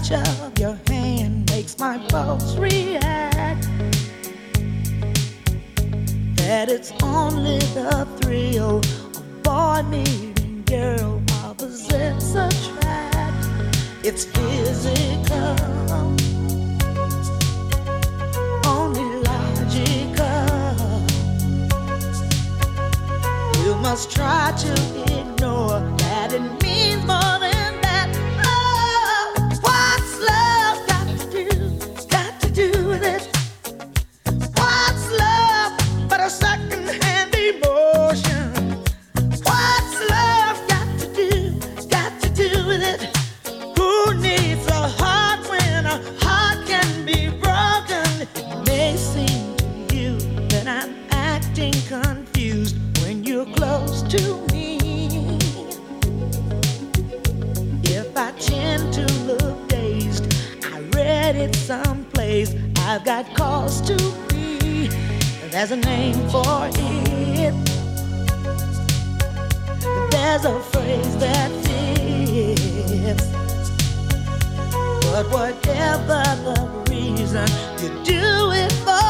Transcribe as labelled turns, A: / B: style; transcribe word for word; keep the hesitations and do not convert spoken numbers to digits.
A: touch of your hand makes my pulse react. That it's only the thrill of boy meeting girl opposites attract. It's physical, only logical. You must try to ignore that it means more than that. Oh, what's love got to do, got to do with it? What's love but a second-hand emotion? What's love got to do, got to do with it? Who needs a heart when a heart can be broken? It may seem to you that I'm acting confused when you're close to me. If I tend to look dazed, I read it someplace. I've got cause to be. There's a name for it. There's a phrase that fits. But whatever the reason, you do it for